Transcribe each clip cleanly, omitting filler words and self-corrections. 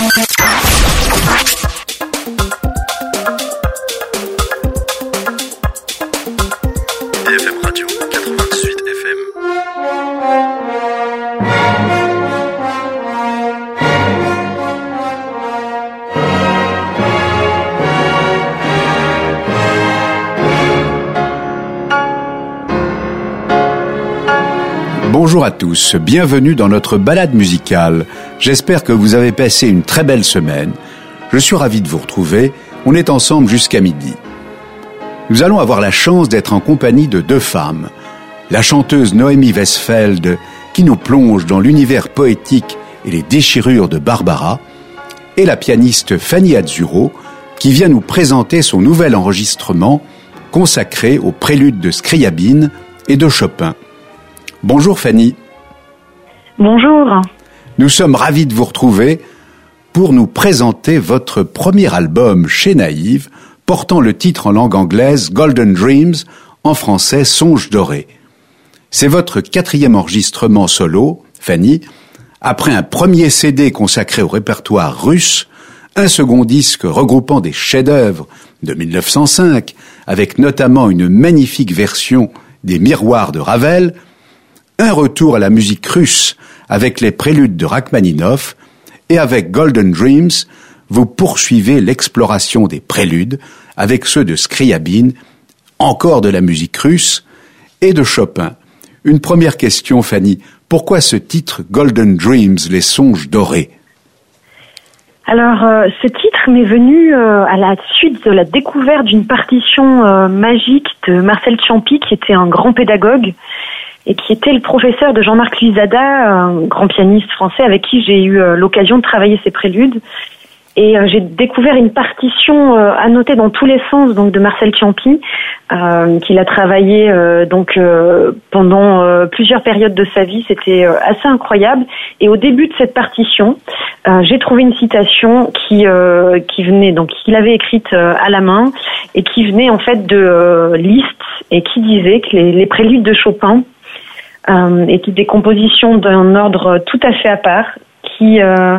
BFM Radio 88 FM. Bonjour à tous, bienvenue dans notre balade musicale. J'espère que vous avez passé une très belle semaine. Je suis ravi de vous retrouver, on est ensemble jusqu'à midi. Nous allons avoir la chance d'être en compagnie de deux femmes. La chanteuse Noémie Westfeld, qui nous plonge dans l'univers poétique et les déchirures de Barbara, et la pianiste Fanny Azzurro, qui vient nous présenter son nouvel enregistrement consacré aux préludes de Scriabine et de Chopin. Bonjour Fanny. Bonjour. Nous sommes ravis de vous retrouver pour nous présenter votre premier album chez Naïve, portant le titre en langue anglaise Golden Dreams, en français Songes dorés. C'est votre 4e enregistrement solo, Fanny, après un premier CD consacré au répertoire russe, un second disque regroupant des chefs-d'œuvre de 1905, avec notamment une magnifique version des Miroirs de Ravel, un retour à la musique russe avec les préludes de Rachmaninoff, et avec Golden Dreams, vous poursuivez l'exploration des préludes avec ceux de Scriabine, encore de la musique russe, et de Chopin. Une première question, Fanny. Pourquoi ce titre Golden Dreams, les songes dorés? Alors, ce titre m'est venu à la suite de la découverte d'une partition magique de Marcel Ciampi, qui était un grand pédagogue et qui était le professeur de Jean-Marc Luzada, un grand pianiste français avec qui j'ai eu l'occasion de travailler ses préludes. Et j'ai découvert une partition annotée dans tous les sens, donc de Marcel Ciampi, qu'il a travaillé pendant plusieurs périodes de sa vie. C'était assez incroyable. Et au début de cette partition, j'ai trouvé une citation qui venait, donc qu'il avait écrite à la main et qui venait en fait de Liszt, et qui disait que les préludes de Chopin étaient des compositions d'un ordre tout à fait à part, qui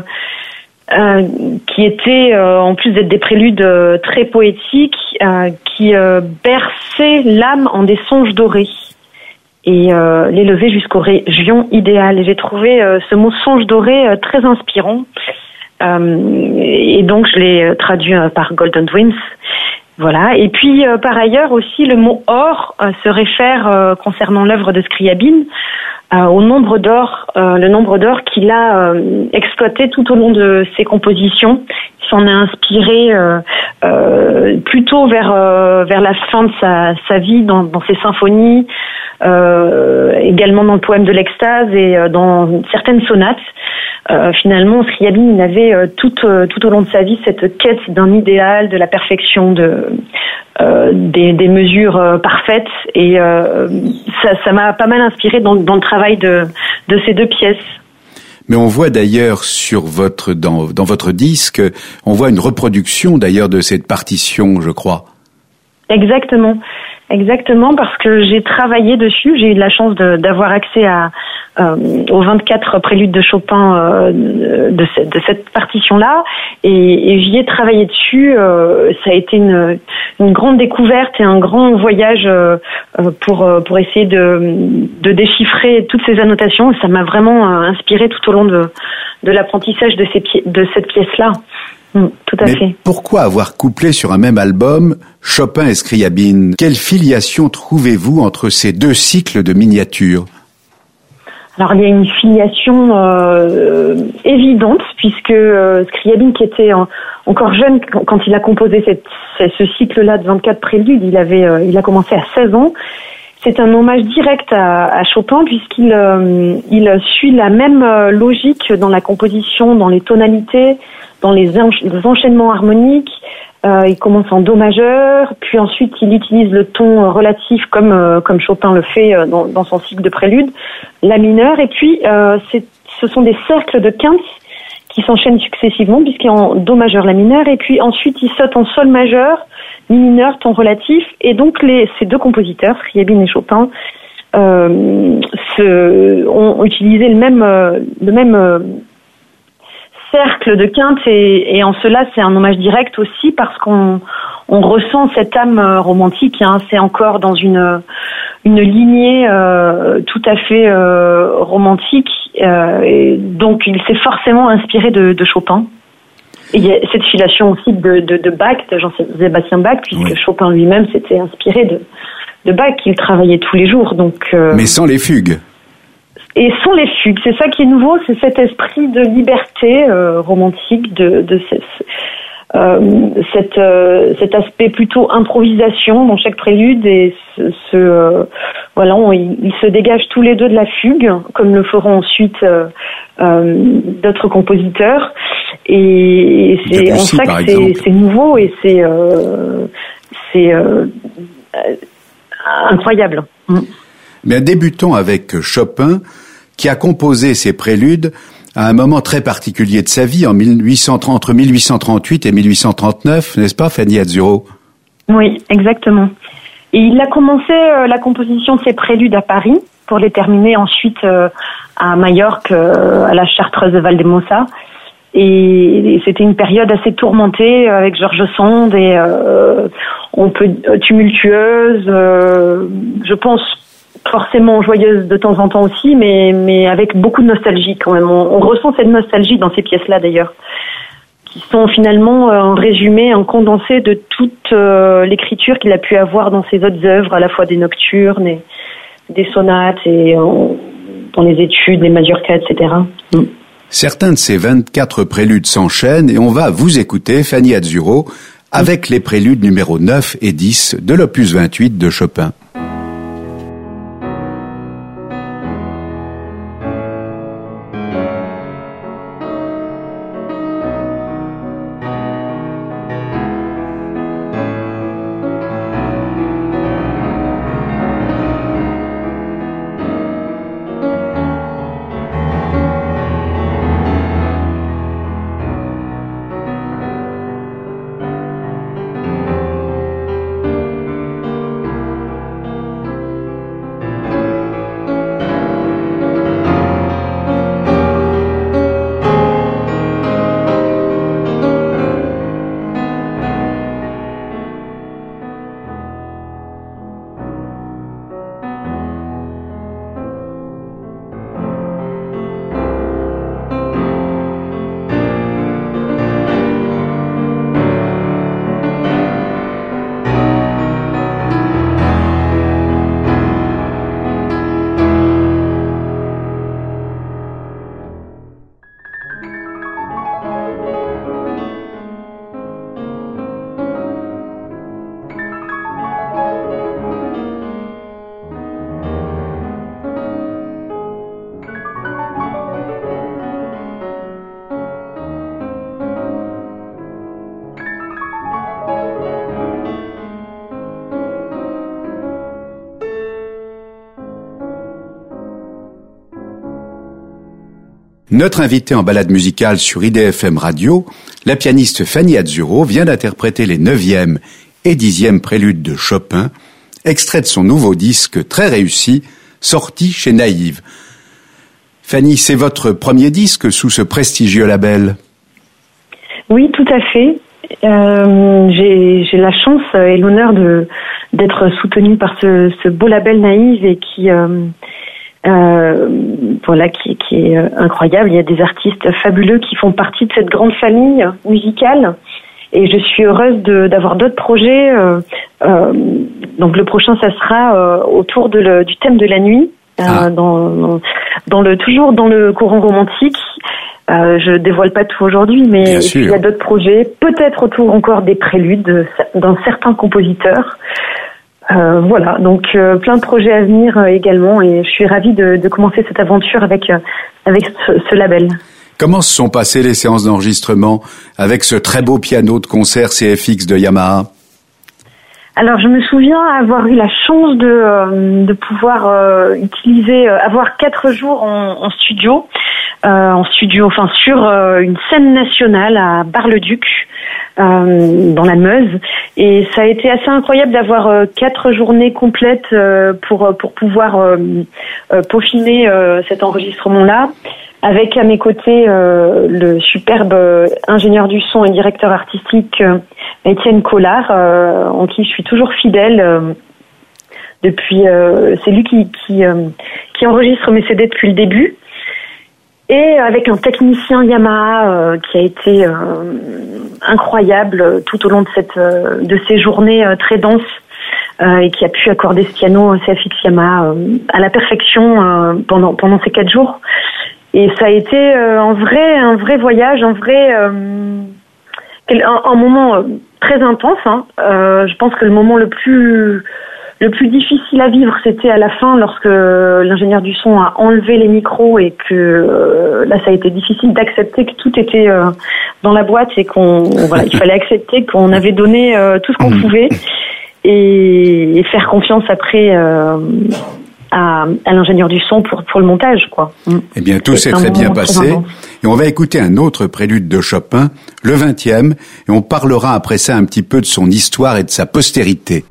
étaient, en plus d'être des préludes très poétiques, qui berçaient l'âme en des songes dorés et l'élevaient jusqu'aux régions idéales. Et j'ai trouvé ce mot songe doré très inspirant, et donc je l'ai traduit par Golden Dreams. Voilà. Et puis par ailleurs aussi, le mot or se réfère concernant l'œuvre de Scriabine au nombre d'or, le nombre d'or qu'il a exploité tout au long de ses compositions. Il s'en a inspiré plutôt vers la fin de sa vie dans ses symphonies, également dans le poème de l'extase et dans certaines sonates. Finalement, Scriabine, il avait tout au long de sa vie cette quête d'un idéal, de la perfection, des mesures parfaites, et ça m'a pas mal inspiré dans le travail de ces deux pièces. Mais on voit d'ailleurs dans votre disque, on voit une reproduction d'ailleurs de cette partition, je crois. Exactement, parce que j'ai travaillé dessus. J'ai eu de la chance d'avoir accès aux 24 préludes de Chopin de cette partition-là, et j'y ai travaillé dessus. Ça a été une grande découverte et un grand voyage pour essayer de déchiffrer toutes ces annotations. Ça m'a vraiment inspiré tout au long de l'apprentissage de cette pièce-là. Tout à fait. Pourquoi avoir couplé sur un même album Chopin et Scriabine? Quelle filiation trouvez-vous entre ces deux cycles de miniatures? Alors il y a une filiation évidente, puisque Scriabine, qui était encore jeune quand il a composé ce cycle-là de 24 préludes, il a commencé à 16 ans. C'est un hommage direct à Chopin, puisqu'il suit la même logique dans la composition, dans les tonalités, dans les enchaînements harmoniques. Il commence en do majeur, puis ensuite il utilise le ton relatif comme Chopin le fait dans son cycle de prélude, la mineur, et puis ce sont des cercles de quintes qui s'enchaînent successivement, puisqu'il est en do majeur, la mineur, et puis ensuite il saute en sol majeur, mi mineur, ton relatif, et donc ces deux compositeurs, Scriabine et Chopin, ont utilisé le même cercle de quinte et en cela c'est un hommage direct aussi parce qu'on ressent cette âme romantique. Hein. C'est encore dans une lignée tout à fait romantique. Et donc il s'est forcément inspiré de Chopin. Et il y a cette filiation aussi de Bach, de Jean-Sébastien Bach, puisque Chopin lui-même s'était inspiré de Bach, qu'il travaillait tous les jours. Donc, mais sans les fugues. Et sans les fugues, c'est ça qui est nouveau, c'est cet esprit de liberté romantique, cet aspect plutôt improvisation dans chaque prélude et ils se dégagent tous les deux de la fugue, comme le feront ensuite d'autres compositeurs. Et on sait que c'est nouveau et c'est incroyable. Mais débutons avec Chopin, qui a composé ses préludes à un moment très particulier de sa vie, entre 1838 et 1839, n'est-ce pas, Fanny Azzurro? Oui, exactement. Et il a commencé la composition de ses préludes à Paris, pour les terminer ensuite à Majorque, à la Chartreuse de Valdemosa. Et c'était une période assez tourmentée avec George Sand et tumultueuse, je pense forcément joyeuse de temps en temps aussi, mais avec beaucoup de nostalgie quand même. On ressent cette nostalgie dans ces pièces-là d'ailleurs, qui sont finalement un résumé, un condensé de toute l'écriture qu'il a pu avoir dans ses autres œuvres, à la fois des nocturnes, des sonates et dans les études, les mazurkas, etc. Certains de ces 24 préludes s'enchaînent et on va vous écouter, Fanny Azzurro, avec les préludes numéro 9 et 10 de l'opus 28 de Chopin. Notre invitée en balade musicale sur IDFM Radio, la pianiste Fanny Azzurro, vient d'interpréter les 9e et 10e préludes de Chopin, extrait de son nouveau disque très réussi, sorti chez Naïve. Fanny, c'est votre premier disque sous ce prestigieux label? Oui, tout à fait. J'ai la chance et l'honneur d'être soutenue par ce beau label Naïve et qui est incroyable. Il y a des artistes fabuleux qui font partie de cette grande famille musicale et je suis heureuse d'avoir d'autres projets. Donc le prochain, ça sera autour du thème de la nuit, toujours dans le courant romantique. Je dévoile pas tout aujourd'hui, mais il y a d'autres projets, peut-être autour encore des préludes d'un certain compositeur. Voilà, donc plein de projets à venir également et je suis ravie de commencer cette aventure avec ce label. Comment se sont passées les séances d'enregistrement avec ce très beau piano de concert CFX de Yamaha? Alors je me souviens avoir eu la chance de pouvoir avoir 4 jours en studio, sur une scène nationale à Bar-le-Duc. dans la Meuse, et ça a été assez incroyable d'avoir 4 journées complètes pour pouvoir peaufiner cet enregistrement-là, avec à mes côtés le superbe ingénieur du son et directeur artistique Étienne Collard, en qui je suis toujours fidèle. Depuis, c'est lui qui enregistre mes CD depuis le début, et avec un technicien Yamaha qui a été incroyable tout au long de ces journées très denses, et qui a pu accorder ce piano CFX Yamaha à la perfection pendant ces 4 jours. Et ça a été un vrai voyage, un moment très intense. Je pense que le moment le plus difficile à vivre, c'était à la fin, lorsque l'ingénieur du son a enlevé les micros, et que là, ça a été difficile d'accepter que tout était dans la boîte, et il fallait accepter qu'on avait donné tout ce qu'on pouvait, et faire confiance après à l'ingénieur du son pour le montage, quoi. Eh bien, tout s'est très bien passé. Et on va écouter un autre prélude de Chopin, le 20e, et on parlera après ça un petit peu de son histoire et de sa postérité.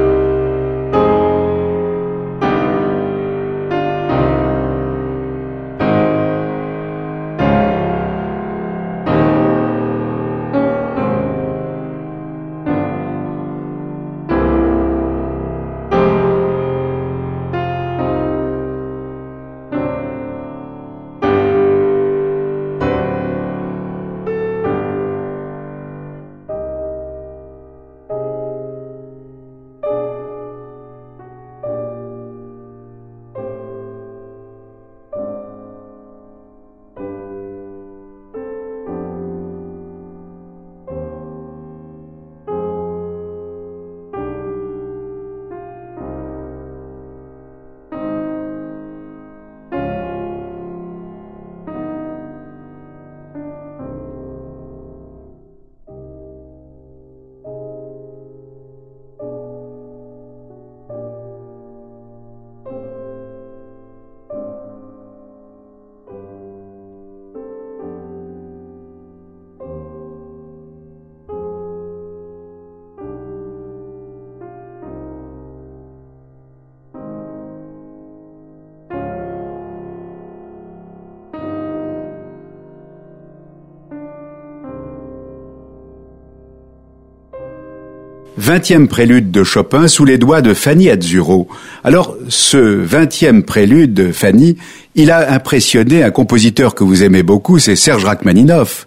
Vingtième prélude de Chopin sous les doigts de Fanny Azzurro. Alors, ce 20e prélude, Fanny, il a impressionné un compositeur que vous aimez beaucoup, c'est Serge Rachmaninoff,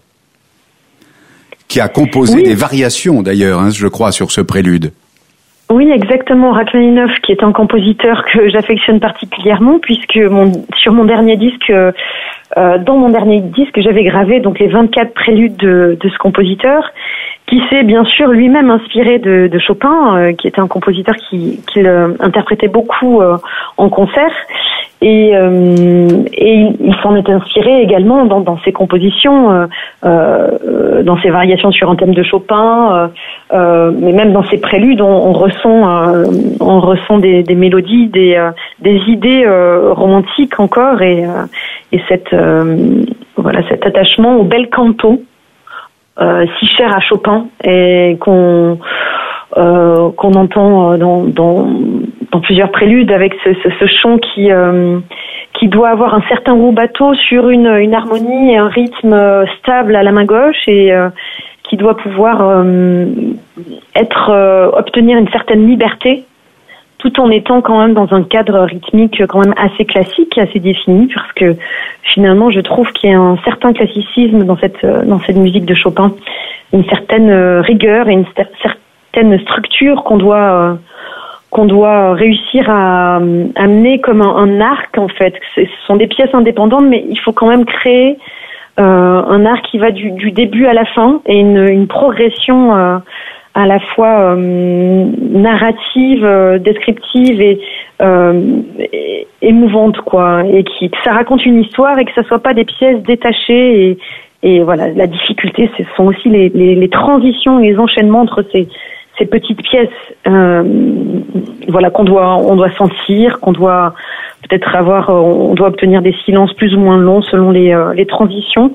qui a composé des variations d'ailleurs, je crois, sur ce prélude. Oui, exactement. Rachmaninoff, qui est un compositeur que j'affectionne particulièrement, puisque dans mon dernier disque, j'avais gravé donc les 24 préludes de ce compositeur, qui s'est bien sûr lui-même inspiré de Chopin, qui était un compositeur qui interprétait beaucoup en concert, et il s'en est inspiré également dans ses compositions, dans ses variations sur un thème de Chopin, mais même dans ses préludes, on ressent des mélodies, des idées romantiques encore, et cet attachement au bel canto, si cher à Chopin, et qu'on entend dans plusieurs préludes, avec ce chant qui doit avoir un certain rubato sur une harmonie et un rythme stable à la main gauche, et qui doit pouvoir obtenir une certaine liberté, tout en étant quand même dans un cadre rythmique quand même assez classique, assez défini, parce que finalement je trouve qu'il y a un certain classicisme dans cette musique de Chopin, une certaine rigueur et une certaine structure qu'on doit réussir à amener comme un arc, en fait. Ce sont des pièces indépendantes, mais il faut quand même créer un arc qui va du début à la fin, et une progression à la fois narrative, descriptive et émouvante, quoi, et que ça raconte une histoire, et que ça soit pas des pièces détachées, et voilà, la difficulté, ce sont aussi les transitions et les enchaînements entre ces ces petites pièces, voilà, on doit sentir, qu'on doit peut-être on doit obtenir des silences plus ou moins longs selon les transitions.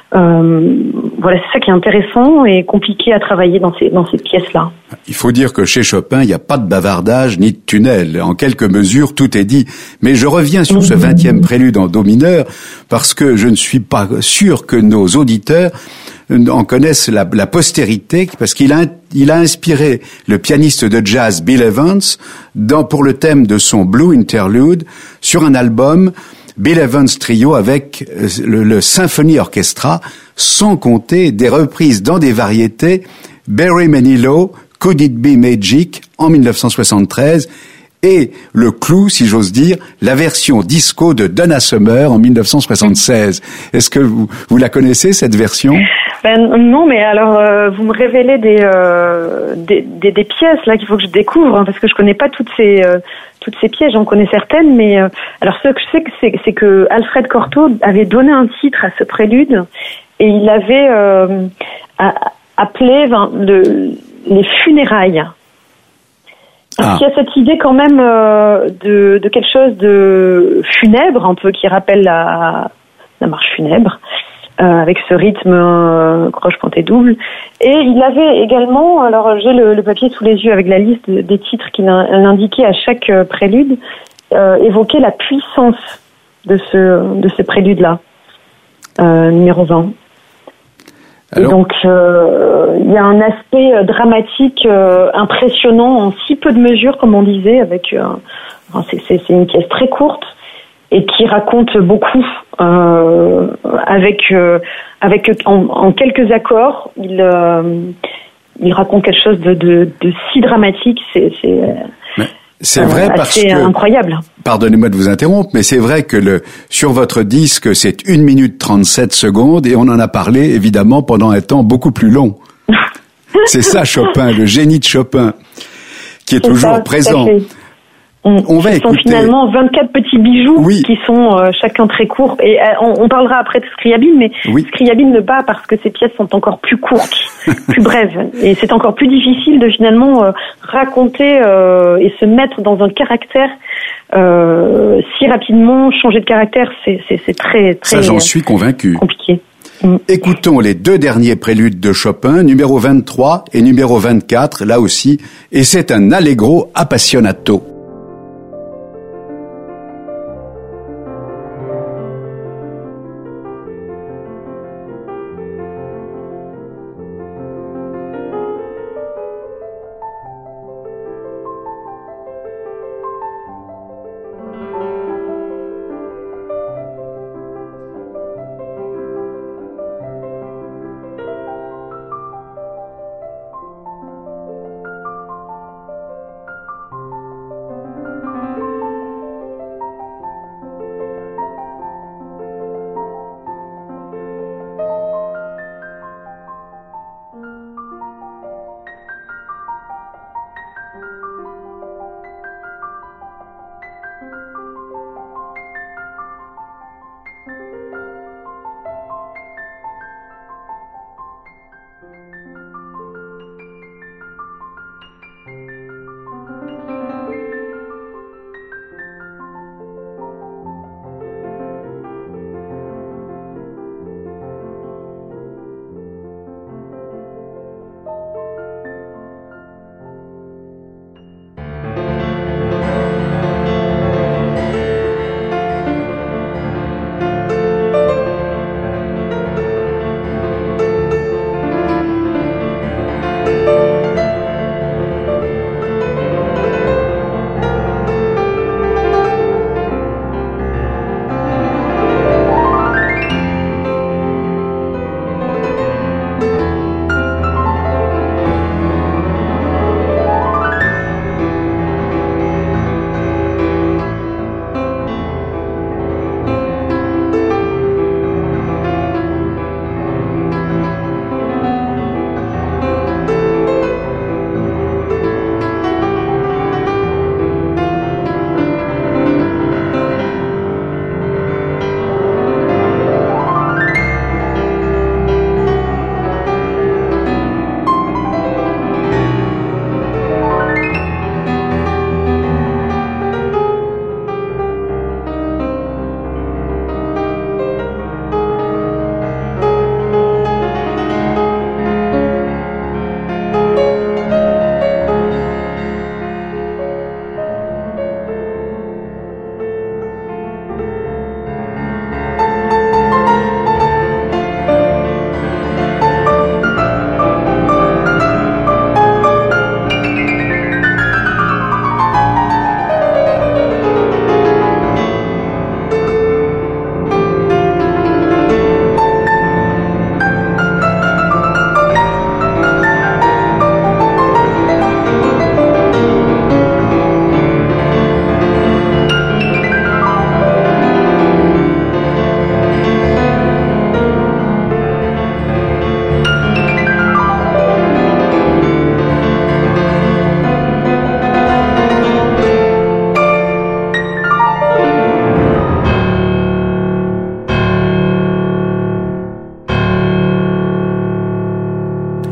Voilà, c'est ça qui est intéressant et compliqué à travailler dans ces pièces-là. Il faut dire que chez Chopin, il n'y a pas de bavardage ni de tunnel. En quelques mesures, tout est dit. Mais je reviens sur ce 20e prélude en do mineur parce que je ne suis pas sûr que nos auditeurs en connaissent la postérité, parce qu'il a inspiré le pianiste de jazz Bill Evans pour le thème de son Blue Interlude sur un album Bill Evans Trio avec le Symphony Orchestra, sans compter des reprises dans des variétés, Barry Manilow, Could It Be Magic en 1973, et le clou, si j'ose dire, la version disco de Donna Summer en 1976. Est-ce que vous la connaissez, cette version? Non, mais alors vous me révélez des pièces là qu'il faut que je découvre, hein, parce que je connais pas toutes ces pièces. J'en connais certaines, mais alors ce que je sais, c'est que Alfred Cortot avait donné un titre à ce prélude et il avait appelé les funérailles. Parce qu'il y a cette idée quand même de quelque chose de funèbre, un peu qui rappelle la marche funèbre. Avec ce rythme croche pointé double, et il avait également, alors j'ai le papier sous les yeux avec la liste des titres qu'il indiquait à chaque prélude, évoqué la puissance de ce prélude-là, numéro 20. Alors, et donc il y a un aspect dramatique impressionnant en si peu de mesures, comme on disait, avec c'est une pièce très courte et qui raconte beaucoup avec en quelques accords, il raconte quelque chose de si dramatique, c'est vrai parce que incroyable. Pardonnez-moi de vous interrompre, mais c'est vrai que sur votre disque, c'est 1 minute 37 secondes et on en a parlé évidemment pendant un temps beaucoup plus long. C'est ça Chopin, le génie de Chopin, qui est toujours présent. On va écouter. Ce sont finalement 24 petits bijoux qui sont chacun très courts. Et on parlera après de Scriabine, mais Scriabine ne bat parce que ces pièces sont encore plus courtes, plus brèves. Et c'est encore plus difficile de finalement raconter et se mettre dans un caractère si rapidement. Changer de caractère, c'est très, très ça, j'en suis convaincu. Compliqué. Écoutons les 2 derniers préludes de Chopin, numéro 23 et numéro 24, là aussi. Et c'est un allegro appassionato.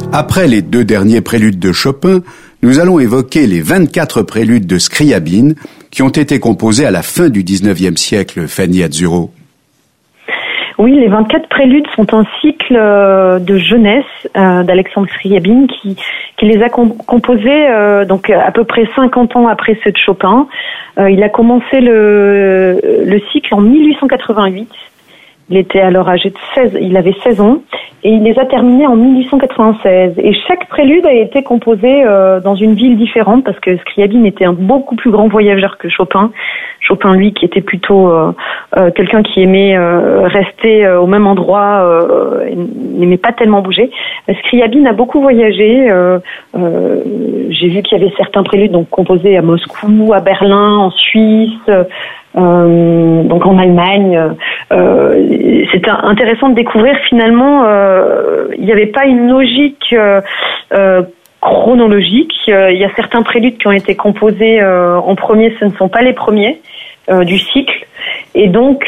Après les 2 derniers préludes de Chopin, nous allons évoquer les 24 préludes de Scriabine qui ont été composés à la fin du XIXe siècle, Fanny Azzurro. Oui, les 24 préludes sont un cycle de jeunesse d'Alexandre Scriabine qui les a composés donc à peu près 50 ans après ceux de Chopin. Il a commencé le cycle en 1888. Il était alors âgé de 16, il avait 16 ans, et il les a terminés en 1896. Et chaque prélude a été composé dans une ville différente, parce que Scriabine était un beaucoup plus grand voyageur que Chopin. Chopin, lui, qui était plutôt quelqu'un qui aimait rester au même endroit, et n'aimait pas tellement bouger. Scriabine a beaucoup voyagé. J'ai vu qu'il y avait certains préludes donc composés à Moscou, à Berlin, en Suisse, donc en Allemagne. C'était intéressant de découvrir finalement il n'y avait pas une logique chronologique. Il y a certains préludes qui ont été composés en premier, ce ne sont pas les premiers du cycle, et donc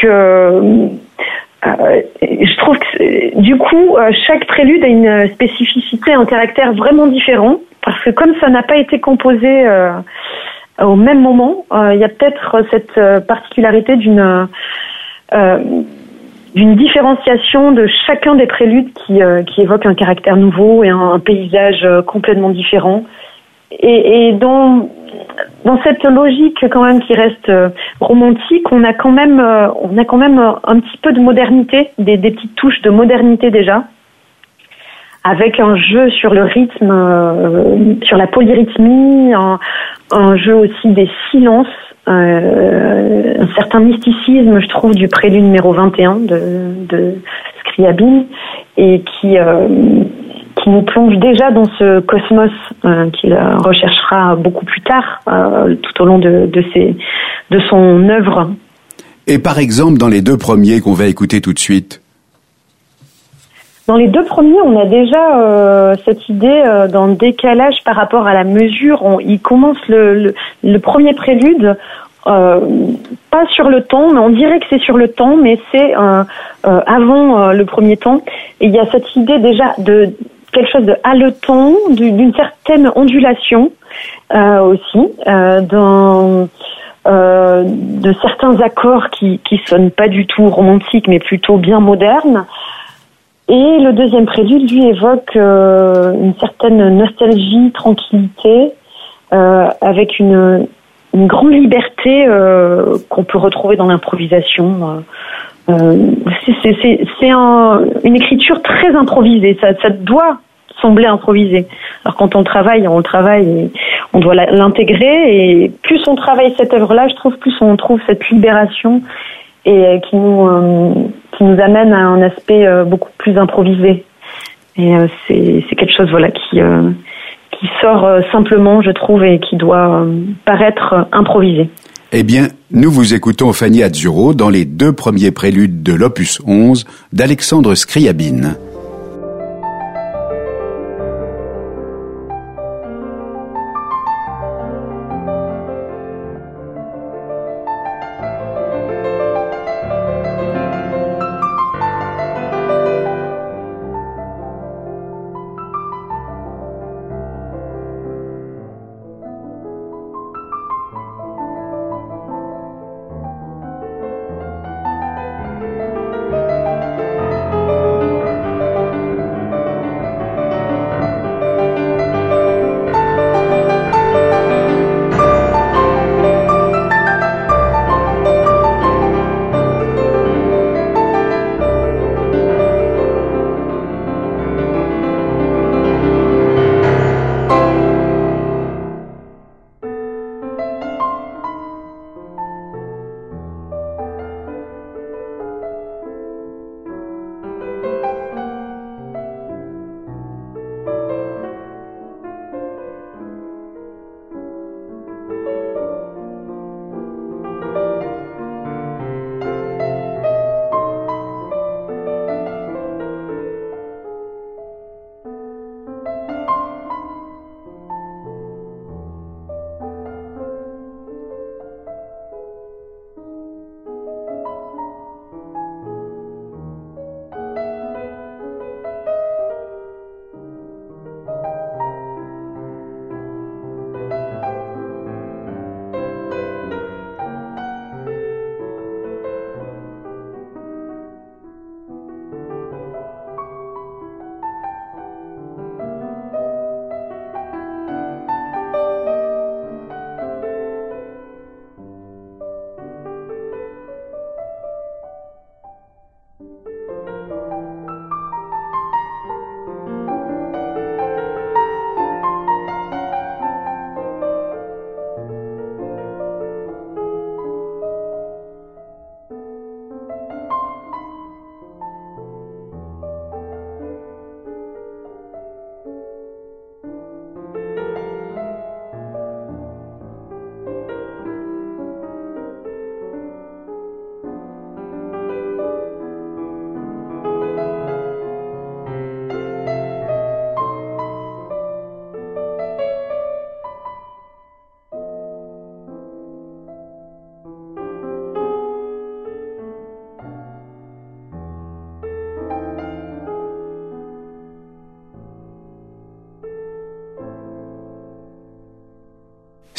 je trouve que du coup chaque prélude a une spécificité, un caractère vraiment différent, parce que comme ça n'a pas été composé au même moment, il y a peut-être cette particularité d'une différenciation de chacun des préludes qui évoque un caractère nouveau et un paysage complètement différent. Et dans cette logique quand même qui reste romantique, on a quand même un petit peu de modernité, des petites touches de modernité déjà, avec un jeu sur le rythme, sur la polyrythmie, un jeu aussi des silences, un certain mysticisme, je trouve, du prélude numéro 21 de Scriabine, et qui nous plonge déjà dans ce cosmos qu'il recherchera beaucoup plus tard, tout au long de son œuvre. Et par exemple, dans les 2 premiers qu'on va écouter tout de suite? Dans les 2 premiers, on a déjà cette idée d'un décalage par rapport à la mesure. Il commence le premier prélude pas sur le temps, mais on dirait que c'est sur le temps, mais c'est avant le premier temps. Et il y a cette idée déjà de quelque chose de haletant, d'une certaine ondulation aussi, de certains accords qui sonnent pas du tout romantiques, mais plutôt bien modernes. Et le deuxième prélude, lui, évoque une certaine nostalgie, tranquillité, avec une grande liberté qu'on peut retrouver dans l'improvisation. C'est une écriture très improvisée. Ça doit sembler improvisé. Alors quand on travaille et on doit l'intégrer. Et plus on travaille cette œuvre-là, je trouve, plus on trouve cette libération et qui nous amène à un aspect beaucoup plus improvisé. Et c'est quelque chose qui sort simplement, je trouve, et qui doit paraître improvisé. Eh bien, nous vous écoutons Fanny Azzurro dans les 2 premiers préludes de l'opus 11 d'Alexandre Scriabine.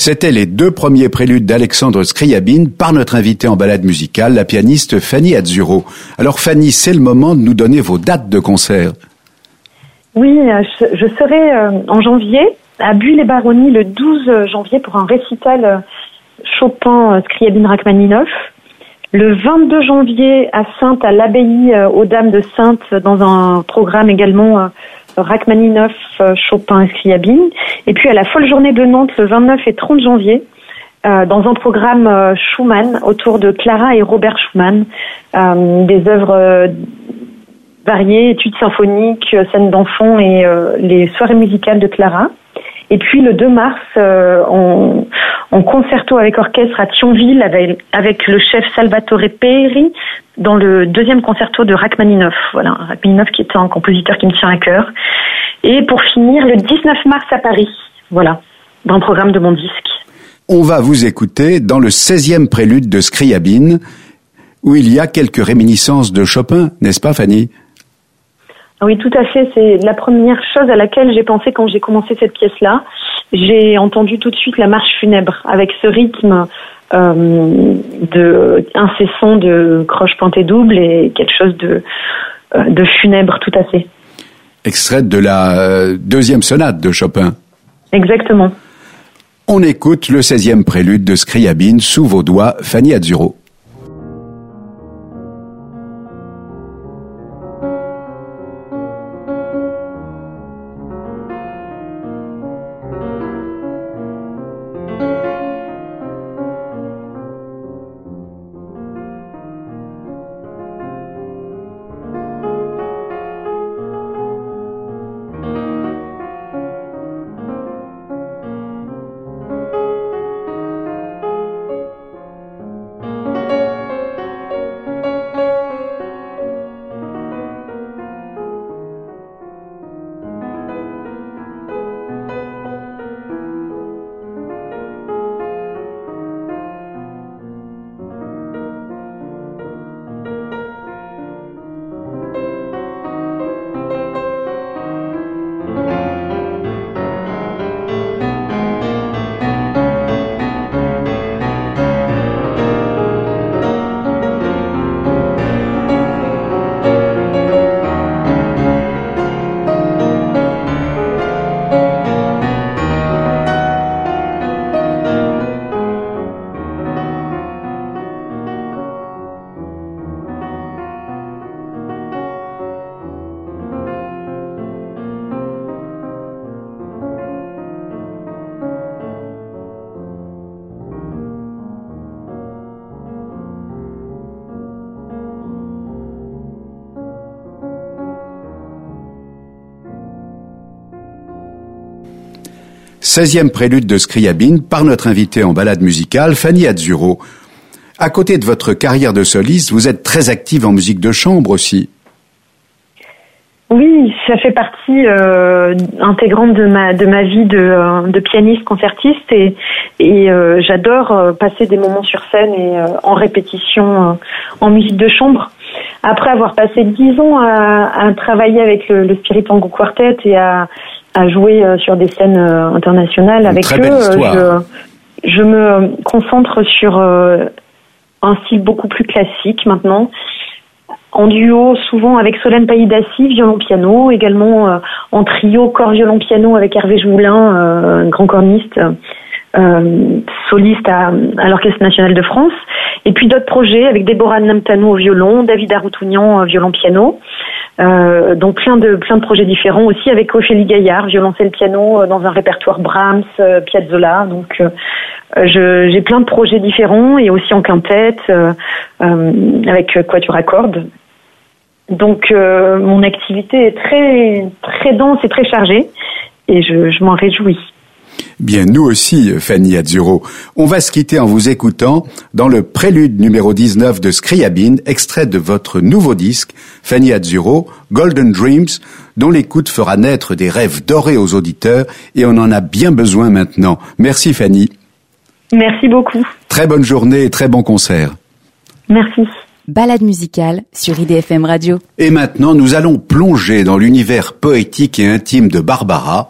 C'étaient les 2 premiers préludes d'Alexandre Scriabine par notre invitée en balade musicale, la pianiste Fanny Azzurro. Alors Fanny, c'est le moment de nous donner vos dates de concert. Oui, je serai en janvier à Buis-les-Baronnies le 12 janvier pour un récital Chopin Scriabine Rachmaninov. Le 22 janvier à Saintes, à l'abbaye aux Dames de Saintes, dans un programme également Rachmaninov, Chopin et Scriabine. Et puis à la Folle Journée de Nantes le 29 et 30 janvier, dans un programme Schumann autour de Clara et Robert Schumann, des œuvres variées, études symphoniques, scènes d'enfants et les soirées musicales de Clara. Et puis le 2 mars, en concerto avec orchestre à Thionville avec le chef Salvatore Peri dans le 2e concerto de Rachmaninov. Voilà, Rachmaninov qui est un compositeur qui me tient à cœur. Et pour finir, le 19 mars à Paris, voilà, dans le programme de mon disque. On va vous écouter dans le 16e prélude de Scriabine, où il y a quelques réminiscences de Chopin, n'est-ce pas Fanny ? Oui, tout à fait. C'est la première chose à laquelle j'ai pensé quand j'ai commencé cette pièce-là. J'ai entendu tout de suite la marche funèbre avec ce rythme incessant de croche pointée double et quelque chose de funèbre, tout à fait. Extrait de la 2e sonate de Chopin. Exactement. On écoute le 16e prélude de Scriabine sous vos doigts, Fanny Azzurro. « 16e prélude de Scriabine par notre invitée en balade musicale, Fanny Azzurro. À côté de votre carrière de soliste, vous êtes très active en musique de chambre aussi. Oui, ça fait partie intégrante de ma vie de pianiste concertiste et j'adore passer des moments sur scène et en répétition en musique de chambre. Après avoir passé 10 ans à travailler avec le Spirit Tango Quartet et à jouer sur des scènes internationales avec eux, je me concentre sur un style beaucoup plus classique maintenant, en duo souvent avec Solène Païdassi, violon-piano, également en trio corps-violon-piano avec Hervé Joulin, un grand corniste, soliste à l'Orchestre National de France, et puis d'autres projets avec Déborah Namtano au violon, David Aroutounian violon-piano, donc plein de projets différents aussi avec Ophélie Gaillard, violoncelle piano dans un répertoire Brahms, Piazzolla, donc j'ai plein de projets différents et aussi en quintette avec quatuor à cordes. Donc mon activité est très très dense et très chargée et je m'en réjouis. Bien, nous aussi, Fanny Azzurro. On va se quitter en vous écoutant dans le prélude numéro 19 de Scriabine, extrait de votre nouveau disque, Fanny Azzurro, Golden Dreams, dont l'écoute fera naître des rêves dorés aux auditeurs et on en a bien besoin maintenant. Merci Fanny. Merci beaucoup. Très bonne journée et très bon concert. Merci. Balade musicale sur IDFM Radio. Et maintenant, nous allons plonger dans l'univers poétique et intime de Barbara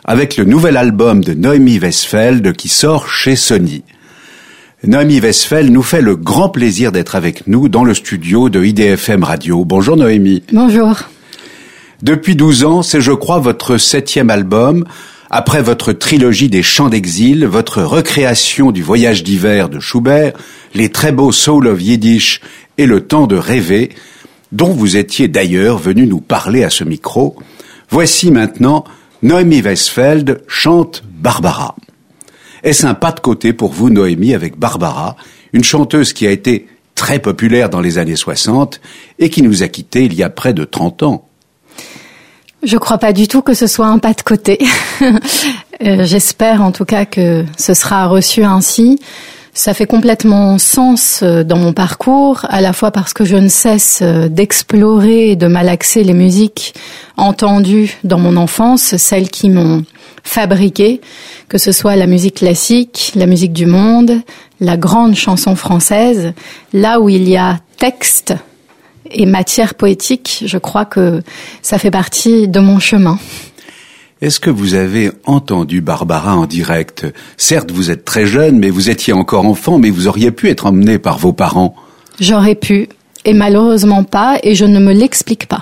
avec le nouvel album de Noémie Westfeld qui sort chez Sony. Noémie Westfeld nous fait le grand plaisir d'être avec nous dans le studio de IDFM Radio. Bonjour Noémie. Bonjour. Depuis 12 ans, c'est je crois votre 7e album. Après votre trilogie des Chants d'exil, votre recréation du Voyage d'hiver de Schubert, les très beaux Soul of Yiddish et le Temps de rêver, dont vous étiez d'ailleurs venu nous parler à ce micro, voici maintenant Noémie Westfeld chante Barbara. Est-ce un pas de côté pour vous, Noémie, avec Barbara, une chanteuse qui a été très populaire dans les années 60 et qui nous a quittés il y a près de 30 ans? Je crois pas du tout que ce soit un pas de côté. J'espère en tout cas que ce sera reçu ainsi. Ça fait complètement sens dans mon parcours, à la fois parce que je ne cesse d'explorer et de malaxer les musiques entendues dans mon enfance, celles qui m'ont fabriqué, que ce soit la musique classique, la musique du monde, la grande chanson française, là où il y a texte et matière poétique, je crois que ça fait partie de mon chemin. Est-ce que vous avez entendu Barbara en direct? Certes, vous êtes très jeune, mais vous étiez encore enfant, mais vous auriez pu être emmené par vos parents. J'aurais pu, et malheureusement pas, et je ne me l'explique pas.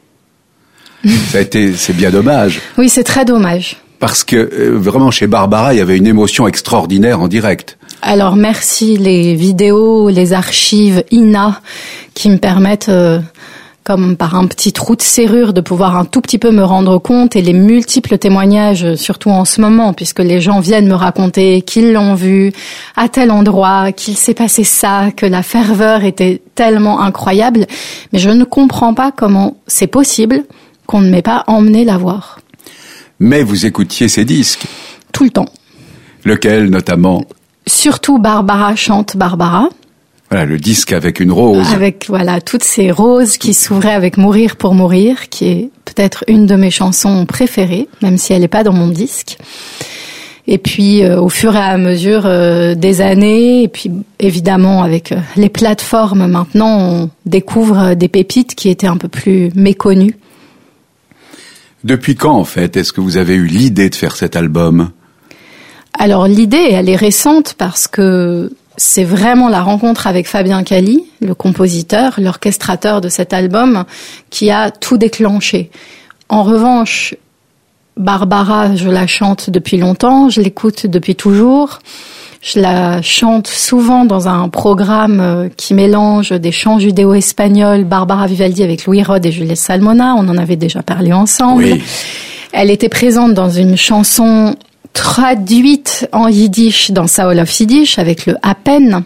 C'est bien dommage. Oui, c'est très dommage. Parce que vraiment chez Barbara, il y avait une émotion extraordinaire en direct. Alors merci les vidéos, les archives INA qui me permettent, comme par un petit trou de serrure, de pouvoir un tout petit peu me rendre compte, et les multiples témoignages, surtout en ce moment, puisque les gens viennent me raconter qu'ils l'ont vu à tel endroit, qu'il s'est passé ça, que la ferveur était tellement incroyable. Mais je ne comprends pas comment c'est possible qu'on ne m'ait pas emmené la voir. Mais vous écoutiez ces disques? Tout le temps. Lequel, notamment? Surtout Barbara chante Barbara. Voilà, le disque avec une rose. Avec, voilà, toutes ces roses qui s'ouvraient avec Mourir pour mourir, qui est peut-être une de mes chansons préférées, même si elle n'est pas dans mon disque. Et puis, au fur et à mesure des années, et puis évidemment avec les plateformes maintenant, on découvre des pépites qui étaient un peu plus méconnues. Depuis quand, en fait, est-ce que vous avez eu l'idée de faire cet album? Alors, l'idée, elle est récente parce que c'est vraiment la rencontre avec Fabien Cali, le compositeur, l'orchestrateur de cet album, qui a tout déclenché. En revanche, Barbara, je la chante depuis longtemps, je l'écoute depuis toujours. Je la chante souvent dans un programme qui mélange des chants judéo-espagnols, Barbara Vivaldi avec Louis Rode et Juliette Salmona, on en avait déjà parlé ensemble. Oui. Elle était présente dans une chanson traduite en yiddish dans Soul of Yiddish avec le à peine.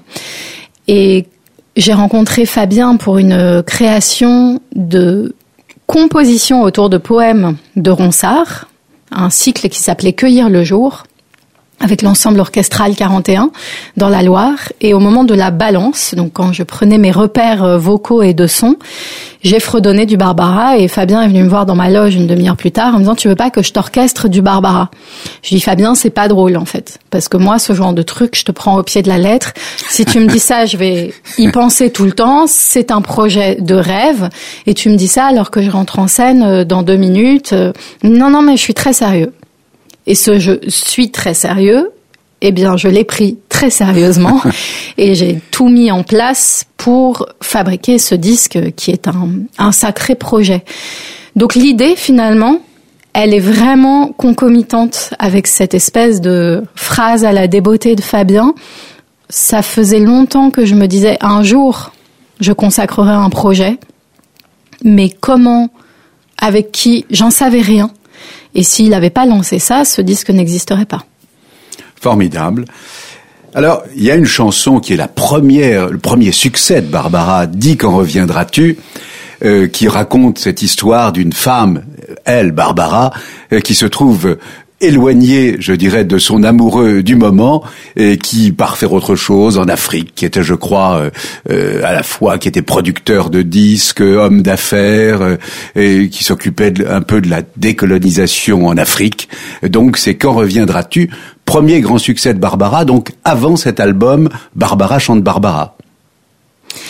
Et j'ai rencontré Fabien pour une création de composition autour de poèmes de Ronsard, un cycle qui s'appelait Cueillir le jour, avec l'ensemble orchestral 41 dans la Loire. Et au moment de la balance, donc quand je prenais mes repères vocaux et de son, j'ai fredonné du Barbara, et Fabien est venu me voir dans ma loge une demi-heure plus tard en me disant « Tu veux pas que je t'orchestre du Barbara ?» Je lui dis « Fabien, c'est pas drôle en fait, parce que moi, ce genre de truc, je te prends au pied de la lettre. Si tu me dis ça, je vais y penser tout le temps. C'est un projet de rêve, et tu me dis ça alors que je rentre en scène dans 2 minutes. Non, mais je suis très sérieux. » Et ce « je suis très sérieux », eh bien, je l'ai pris très sérieusement et j'ai tout mis en place pour fabriquer ce disque qui est un sacré projet. Donc l'idée, finalement, elle est vraiment concomitante avec cette espèce de phrase à la débeauté de Fabien. Ça faisait longtemps que je me disais, un jour, je consacrerai un projet, mais comment, avec qui, j'en savais rien. Et s'il n'avait pas lancé ça, ce disque n'existerait pas. Formidable. Alors, il y a une chanson qui est le premier succès de Barbara, « Dis quand reviendras-tu », qui raconte cette histoire d'une femme, elle, Barbara, qui se trouve éloignée, je dirais, de son amoureux du moment, et qui part faire autre chose en Afrique, qui était, je crois, à la fois, qui était producteur de disques, homme d'affaires, et qui s'occupait un peu de la décolonisation en Afrique. Donc, c'est « Quand reviendras-tu » premier grand succès de Barbara, donc avant cet album, Barbara chante Barbara.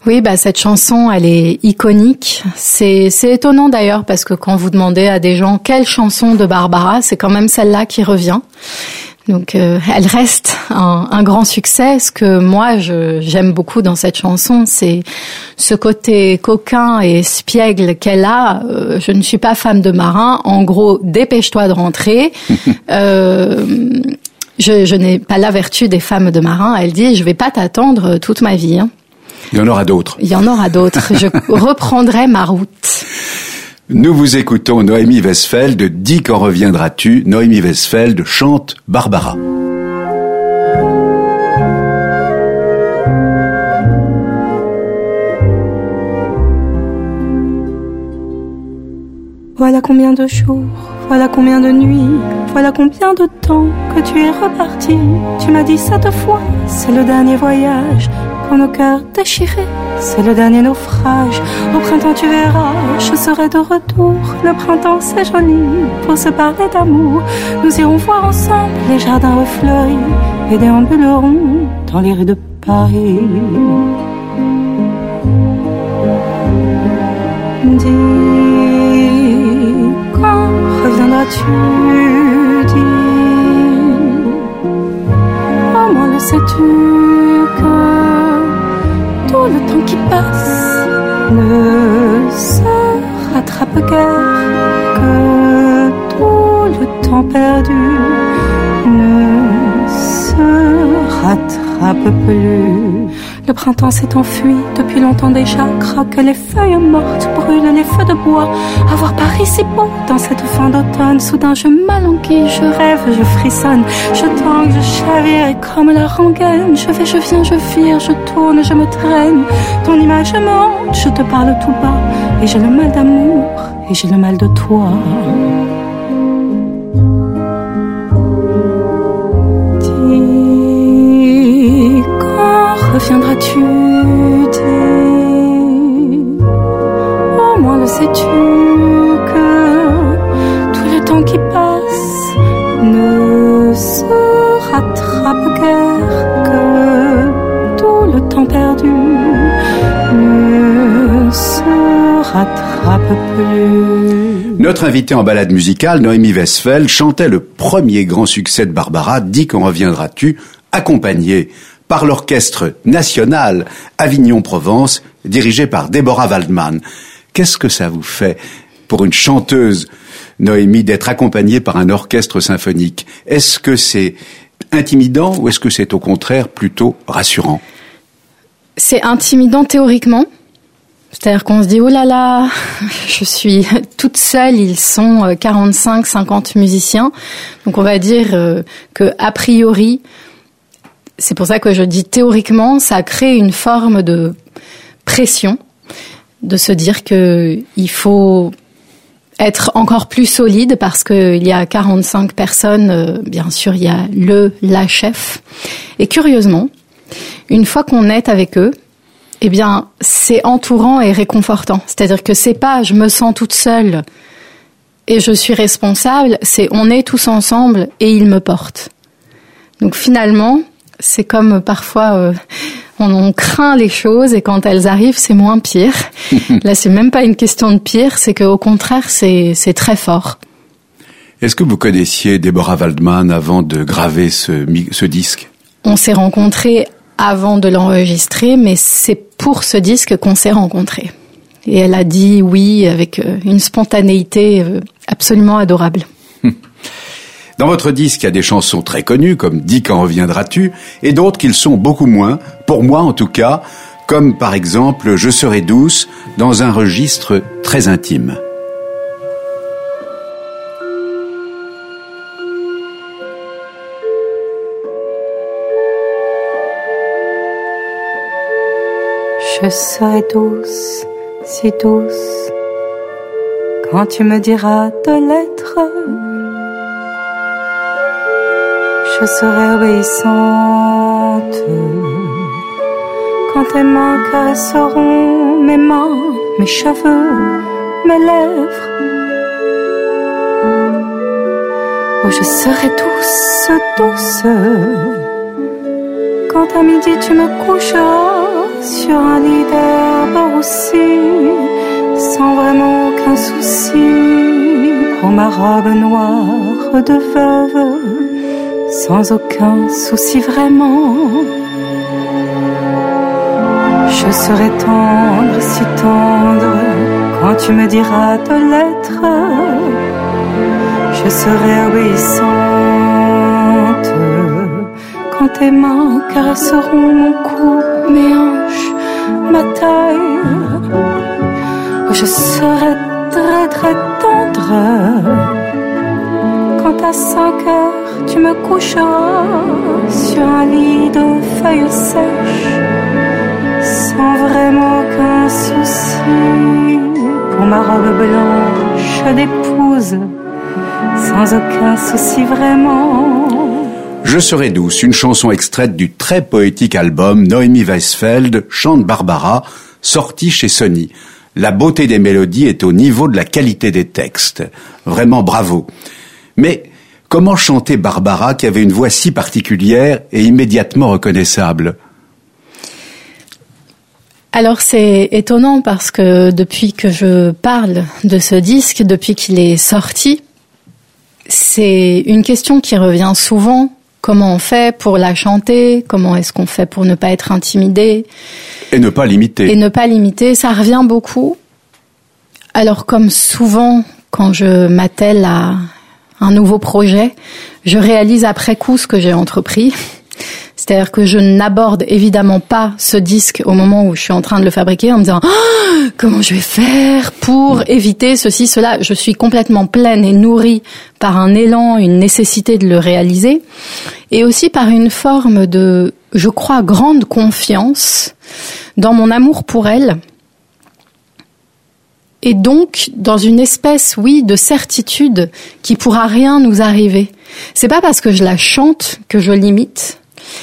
Oui, cette chanson, elle est iconique. C'est étonnant d'ailleurs parce que quand vous demandez à des gens quelle chanson de Barbara, c'est quand même celle-là qui revient. Donc, elle reste un grand succès. Ce que moi, j'aime beaucoup dans cette chanson, c'est ce côté coquin et espiègle qu'elle a. Je ne suis pas femme de marin. En gros, dépêche-toi de rentrer. Je n'ai pas la vertu des femmes de marin. Elle dit, je vais pas t'attendre toute ma vie. Hein. Il y en aura d'autres. Il y en aura d'autres. Je reprendrai ma route. Nous vous écoutons Noémie Westfeld, Dis quand reviendras-tu. Noémie Westfeld chante Barbara. Voilà combien de jours, voilà combien de nuits, voilà combien de temps que tu es reparti. Tu m'as dit cette fois, c'est le dernier voyage. Pour nos cœurs déchirés, c'est le dernier naufrage. Au printemps tu verras, je serai de retour. Le printemps c'est joli, pour se parler d'amour. Nous irons voir ensemble les jardins refleuris et déambulerons dans les rues de Paris. Dis, quand reviendras-tu? Dis, au moins le sais-tu que tout le temps qui passe ne se rattrape guère, que tout le temps perdu ne se rattrape plus. Le printemps s'est enfui depuis longtemps déjà, craquent les feuilles mortes, brûlent les feux de bois. À voir Paris si beau dans cette fin d'automne, soudain je m'alanguis, je rêve, je frissonne, je tangue, je chavire et comme la rengaine, je vais, je viens, je vire, je tourne, je me traîne. Ton image me hante, je te parle tout bas, et j'ai le mal d'amour, et j'ai le mal de toi. Reviendras-tu? Dis, au moins le sais-tu que tout le temps qui passe ne se rattrape guère, que tout le temps perdu ne se rattrape plus. Notre invitée en balade musicale, Noémie Westfeld, chantait le premier grand succès de Barbara, Dis quand reviendras-tu, accompagnée par l'Orchestre National Avignon-Provence, dirigé par Deborah Waldman. Qu'est-ce que ça vous fait, pour une chanteuse, Noémie, d'être accompagnée par un orchestre symphonique? Est-ce que c'est intimidant ou est-ce que c'est au contraire plutôt rassurant? C'est intimidant théoriquement. C'est-à-dire qu'on se dit, oh là là, je suis toute seule, ils sont 45, 50 musiciens. Donc on va dire que a priori, c'est pour ça que je dis théoriquement, ça crée une forme de pression, de se dire que il faut être encore plus solide parce qu'il y a 45 personnes, bien sûr il y a la chef. Et curieusement, une fois qu'on est avec eux, eh bien c'est entourant et réconfortant. C'est-à-dire que c'est pas je me sens toute seule et je suis responsable, c'est on est tous ensemble et ils me portent. Donc finalement, c'est comme parfois on craint les choses et quand elles arrivent, c'est moins pire. Là, c'est même pas une question de pire, c'est qu'au contraire, c'est très fort. Est-ce que vous connaissiez Deborah Waldman avant de graver ce disque? On s'est rencontrés avant de l'enregistrer, mais c'est pour ce disque qu'on s'est rencontrés. Et elle a dit oui avec une spontanéité absolument adorable. Dans votre disque, il y a des chansons très connues, comme Dis quand reviendras-tu, et d'autres qui le sont beaucoup moins, pour moi en tout cas, comme par exemple Je serai douce, dans un registre très intime. Je serai douce, si douce, quand tu me diras de l'être. Je serai obéissante quand tes mains caresseront mes mains, mes cheveux, mes lèvres. Oh, je serai douce, douce quand à midi tu me coucheras sur un lit d'herbe roussie, sans vraiment aucun souci pour ma robe noire de veuve, sans aucun souci vraiment. Je serai tendre, si tendre, quand tu me diras de l'être. Je serai obéissante quand tes mains caresseront mon cou, mes hanches, ma taille. Je serai très très tendre quand à 5 heures tu me coucheras sur un lit de feuilles sèches, sans vraiment aucun souci pour ma robe blanche d'épouse, sans aucun souci vraiment. Je serai douce, une chanson extraite du très poétique album Noémie Weisfeld chante Barbara, sorti chez Sony. La beauté des mélodies est au niveau de la qualité des textes. Vraiment bravo. Mais comment chanter Barbara qui avait une voix si particulière et immédiatement reconnaissable ? Alors c'est étonnant parce que depuis que je parle de ce disque, depuis qu'il est sorti, c'est une question qui revient souvent. Comment on fait pour la chanter ? Comment est-ce qu'on fait pour ne pas être intimidé ? Et ne pas l'imiter. Et ne pas l'imiter, ça revient beaucoup. Alors comme souvent, quand je m'attelle à un nouveau projet, je réalise après coup ce que j'ai entrepris. C'est-à-dire que je n'aborde évidemment pas ce disque au moment où je suis en train de le fabriquer en me disant comment je vais faire pour éviter ceci, cela. Je suis complètement pleine et nourrie par un élan, une nécessité de le réaliser et aussi par une forme de, je crois, grande confiance dans mon amour pour elle et donc dans une espèce, oui, de certitude qu'il pourra rien nous arriver. C'est pas parce que je la chante que je l'imite.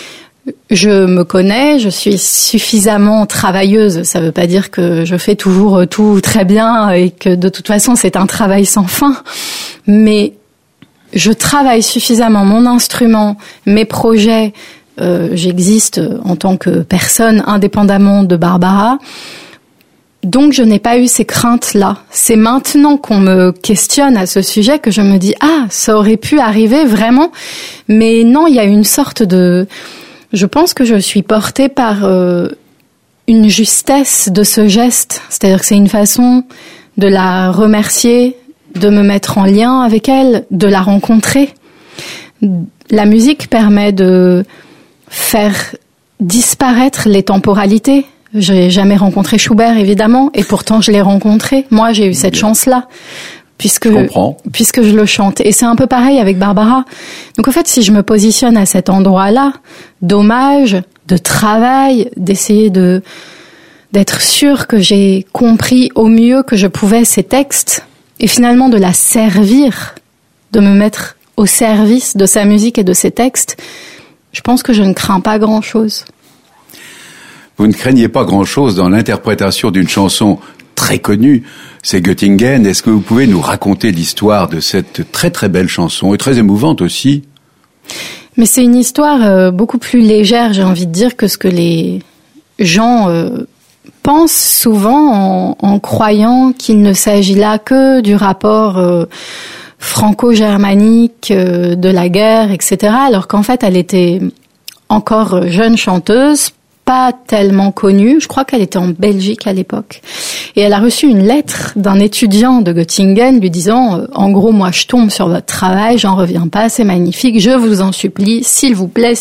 Je me connais, je suis suffisamment travailleuse. Ça veut pas dire que je fais toujours tout très bien et que de toute façon c'est un travail sans fin. Mais je travaille suffisamment mon instrument, mes projets. J'existe en tant que personne indépendamment de Barbara. Donc je n'ai pas eu ces craintes-là. C'est maintenant qu'on me questionne à ce sujet que je me dis ça aurait pu arriver vraiment. Mais non, il y a une sorte de... Je pense que je suis portée par une justesse de ce geste. C'est-à-dire que c'est une façon de la remercier, de me mettre en lien avec elle, de la rencontrer. La musique permet de faire disparaître les temporalités. J'ai jamais rencontré Schubert, évidemment, et pourtant je l'ai rencontré. Moi, j'ai eu cette chance-là. Puisque je le chante. Et c'est un peu pareil avec Barbara. Donc en fait, si je me positionne à cet endroit-là, d'hommage, de travail, d'essayer d'être sûre que j'ai compris au mieux que je pouvais ces textes, et finalement de la servir, de me mettre au service de sa musique et de ses textes, je pense que je ne crains pas grand-chose. Vous ne craignez pas grand-chose dans l'interprétation d'une chanson très connue, c'est Göttingen. Est-ce que vous pouvez nous raconter l'histoire de cette très très belle chanson et très émouvante aussi ? Mais c'est une histoire beaucoup plus légère, j'ai envie de dire, que ce que les gens pensent souvent en croyant qu'il ne s'agit là que du rapport franco-germanique, de la guerre, etc. Alors qu'en fait, elle était encore jeune chanteuse, pas tellement connue. Je crois qu'elle était en Belgique à l'époque. Et elle a reçu une lettre d'un étudiant de Göttingen lui disant « En gros, moi, je tombe sur votre travail, j'en reviens pas, c'est magnifique, je vous en supplie, s'il vous plaît,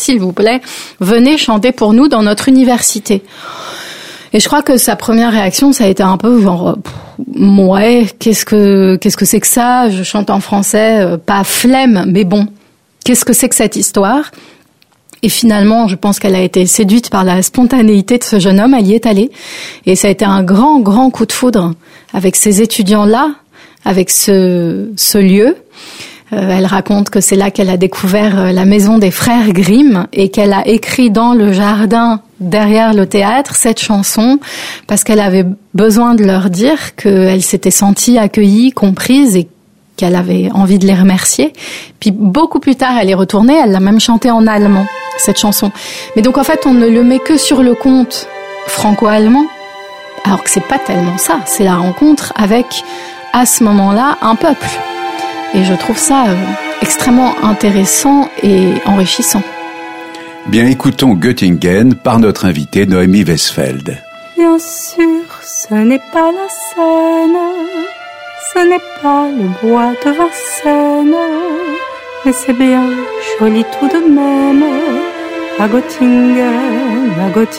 venez chanter pour nous dans notre université. » Et je crois que sa première réaction, ça a été un peu genre « Ouais, qu'est-ce que c'est que ça ? Je chante en français, pas flemme, mais bon, qu'est-ce que c'est que cette histoire ?» Et finalement, je pense qu'elle a été séduite par la spontanéité de ce jeune homme, elle y est allée. Et ça a été un grand, grand coup de foudre avec ces étudiants-là, avec ce lieu. Elle raconte que c'est là qu'elle a découvert la maison des frères Grimm et qu'elle a écrit dans le jardin derrière le théâtre cette chanson parce qu'elle avait besoin de leur dire qu'elle s'était sentie accueillie, comprise et qu'elle avait envie de les remercier. Puis beaucoup plus tard, elle est retournée, elle l'a même chantée en allemand, cette chanson. Mais donc en fait, on ne le met que sur le compte franco-allemand, alors que c'est pas tellement ça. C'est la rencontre avec, à ce moment-là, un peuple. Et je trouve ça extrêmement intéressant et enrichissant. Bien, écoutons Göttingen par notre invitée Noémie Westfeld. Bien sûr, ce n'est pas la Seine, ce n'est pas le bois de Vincennes, mais c'est bien joli tout de même. À Göttingen,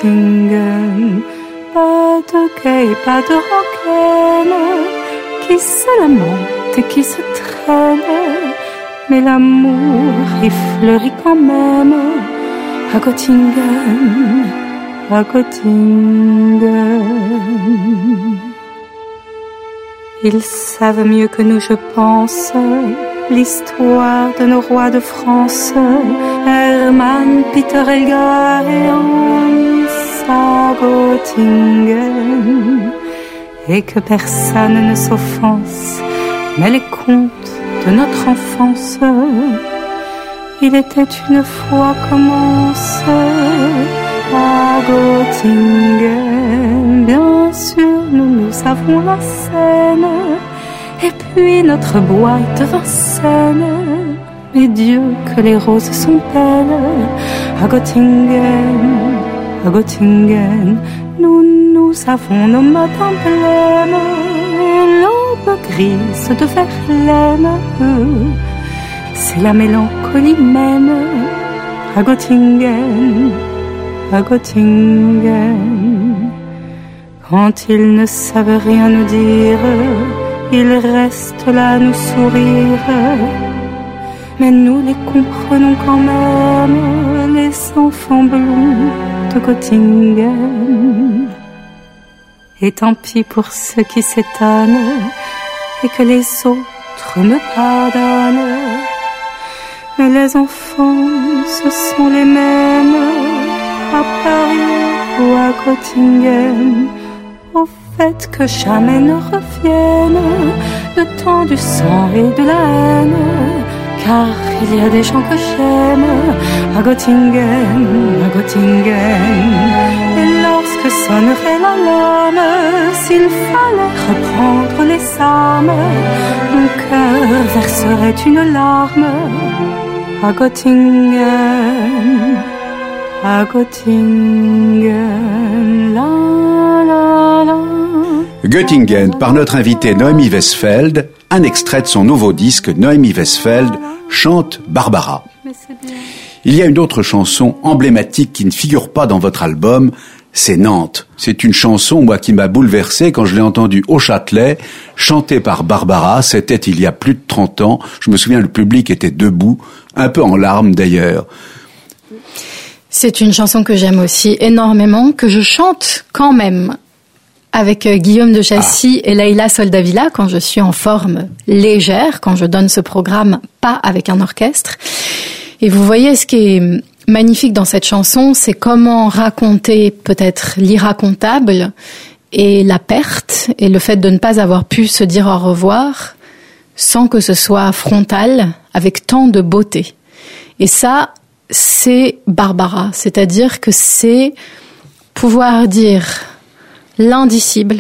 pas de quai, pas de rengaine, qui se lamente et qui se traîne, mais l'amour y fleurit quand même. À Göttingen, à Göttingen. Ils savent mieux que nous, je pense, l'histoire de nos rois de France, Hermann, Peter, Helga et Hans à Göttingen. Et que personne ne s'offense, mais les contes de notre enfance, il était une fois commence à Göttingen. Bien sûr, nous avons la Seine, et puis notre bois est de Vincennes. Mais Dieu, que les roses sont belles à Göttingen, à Göttingen. Nous avons nos modes emblèmes et l'aube grise de Verlaine. C'est la mélancolie même à Göttingen, à Göttingen. Quand ils ne savent rien nous dire, ils restent là à nous sourire. Mais nous les comprenons quand même, les enfants blonds de Göttingen. Et tant pis pour ceux qui s'étonnent et que les autres me pardonnent. Mais les enfants, ce sont les mêmes à Paris ou à Göttingen. Au fait que jamais ne reviennent le temps du sang et de la haine. Car il y a des gens que j'aime à Göttingen, à Göttingen. Et lorsque sonnerait l'alarme, s'il fallait reprendre les armes, mon cœur verserait une larme à Göttingen, à Göttingen, la la la. Göttingen par notre invitée Noémie Westfeld, un extrait de son nouveau disque Noémie Westfeld chante Barbara. Il y a une autre chanson emblématique qui ne figure pas dans votre album, c'est Nantes. C'est une chanson, moi, qui m'a bouleversé quand je l'ai entendue au Châtelet, chantée par Barbara. C'était il y a plus de 30 ans. Je me souviens, le public était debout, un peu en larmes d'ailleurs. C'est une chanson que j'aime aussi énormément, que je chante quand même avec Guillaume de Chassis et Leïla Soldavilla quand je suis en forme légère, quand je donne ce programme pas avec un orchestre. Et vous voyez, ce qui est magnifique dans cette chanson, c'est comment raconter peut-être l'irracontable et la perte et le fait de ne pas avoir pu se dire au revoir sans que ce soit frontal, avec tant de beauté. Et ça, c'est Barbara, c'est-à-dire que c'est pouvoir dire l'indicible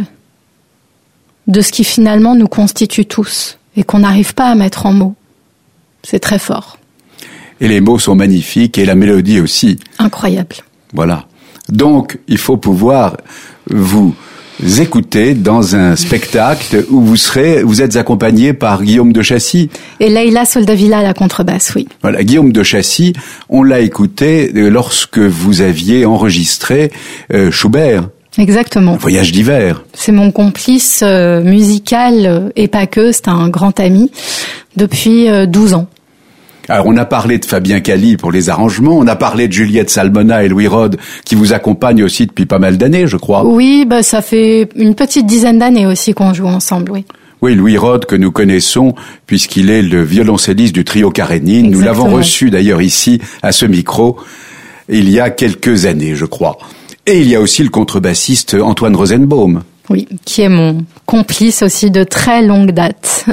de ce qui finalement nous constitue tous et qu'on n'arrive pas à mettre en mots. C'est très fort. Et les mots sont magnifiques et la mélodie aussi. Incroyable. Voilà. Donc, il faut pouvoir vous écouter dans un spectacle où vous êtes accompagné par Guillaume de Chassis. Et Leïla Soldavilla à la contrebasse, oui. Voilà, Guillaume de Chassis, on l'a écouté lorsque vous aviez enregistré Schubert. Exactement. Voyage d'hiver. C'est mon complice musical et pas que, c'est un grand ami depuis 12 ans. Alors, on a parlé de Fabien Cali pour les arrangements, on a parlé de Juliette Salmona et Louis Rhode qui vous accompagnent aussi depuis pas mal d'années, je crois. Oui, ça fait une petite dizaine d'années aussi qu'on joue ensemble, oui. Oui, Louis Rhode que nous connaissons puisqu'il est le violoncelliste du trio Karénine. Nous l'avons reçu d'ailleurs ici à ce micro il y a quelques années, je crois. Et il y a aussi le contrebassiste Antoine Rosenbaum. Oui, qui est mon complice aussi de très longue date.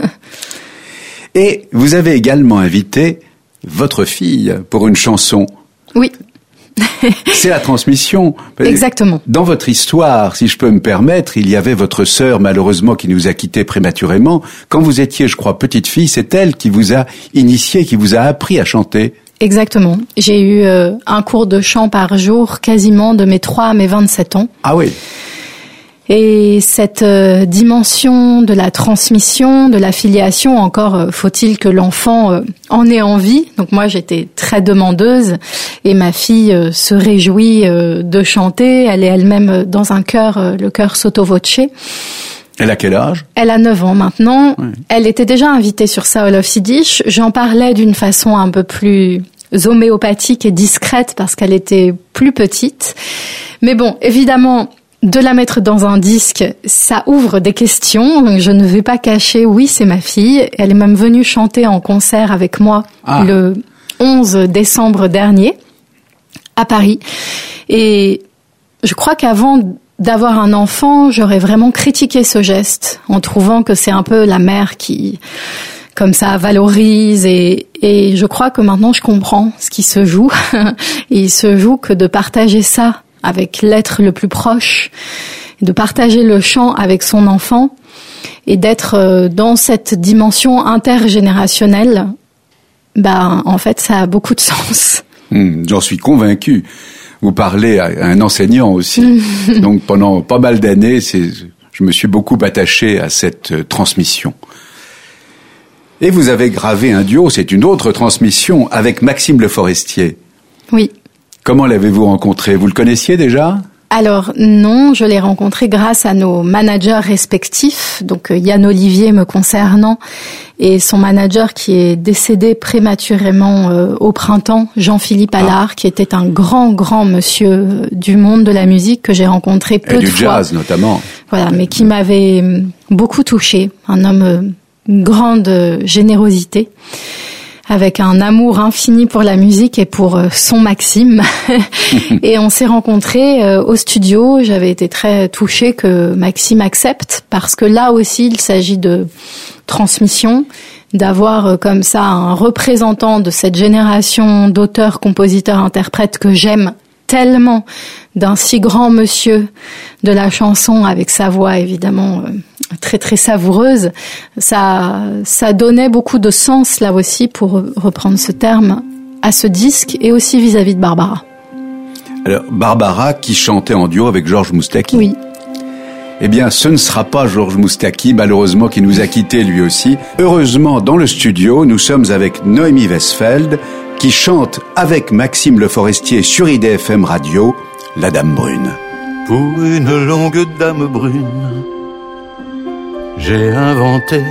Et vous avez également invité votre fille pour une chanson. Oui. C'est la transmission. Exactement. Dans votre histoire, si je peux me permettre, il y avait votre sœur, malheureusement, qui nous a quittés prématurément. Quand vous étiez, je crois, petite fille, c'est elle qui vous a initié, qui vous a appris à chanter. Exactement. J'ai eu un cours de chant par jour, quasiment de mes 3 à mes 27 ans. Ah oui. Et cette dimension de la transmission, de la filiation, encore faut-il que l'enfant en ait envie. Donc moi, j'étais très demandeuse et ma fille se réjouit de chanter. Elle est elle-même dans un chœur, le chœur Sotto Voce. Elle a quel âge ? Elle a 9 ans maintenant. Oui. Elle était déjà invitée sur Soul of Yiddish. J'en parlais d'une façon un peu plus homéopathique et discrète parce qu'elle était plus petite. Mais bon, évidemment, de la mettre dans un disque, ça ouvre des questions. Donc je ne vais pas cacher, oui, c'est ma fille. Elle est même venue chanter en concert avec moi le 11 décembre dernier à Paris. Et je crois qu'avant d'avoir un enfant, j'aurais vraiment critiqué ce geste en trouvant que c'est un peu la mère qui, comme ça, valorise et je crois que maintenant je comprends ce qui se joue. Et il se joue que de partager ça avec l'être le plus proche, de partager le chant avec son enfant et d'être dans cette dimension intergénérationnelle, en fait, ça a beaucoup de sens. J'en suis convaincu. Vous parlez à un enseignant aussi. Donc pendant pas mal d'années, je me suis beaucoup attaché à cette transmission. Et vous avez gravé un duo, c'est une autre transmission, avec Maxime Le Forestier. Oui. Comment l'avez-vous rencontré ? Vous le connaissiez déjà ? Alors non, je l'ai rencontré grâce à nos managers respectifs, donc Yann Olivier me concernant et son manager qui est décédé prématurément au printemps, Jean-Philippe Allard, qui était un grand monsieur du monde de la musique que j'ai rencontré peu de fois. Et du jazz notamment. Voilà, mais qui m'avait beaucoup touchée, un homme grande générosité, avec un amour infini pour la musique et pour son Maxime. Et on s'est rencontrés au studio. J'avais été très touchée que Maxime accepte, parce que là aussi, il s'agit de transmission, d'avoir comme ça un représentant de cette génération d'auteurs, compositeurs, interprètes que j'aime tellement, d'un si grand monsieur de la chanson, avec sa voix évidemment très très savoureuse. Ça donnait beaucoup de sens là aussi, pour reprendre ce terme, à ce disque, et aussi vis-à-vis de Barbara. Alors Barbara qui chantait en duo avec Georges Moustaki. Oui. Eh bien, ce ne sera pas Georges Moustaki, malheureusement, qui nous a quittés lui aussi. Heureusement, dans le studio, nous sommes avec Noémie Westfeld, qui chante avec Maxime Le Forestier sur IDFM Radio, La Dame Brune. Pour une longue dame brune, j'ai inventé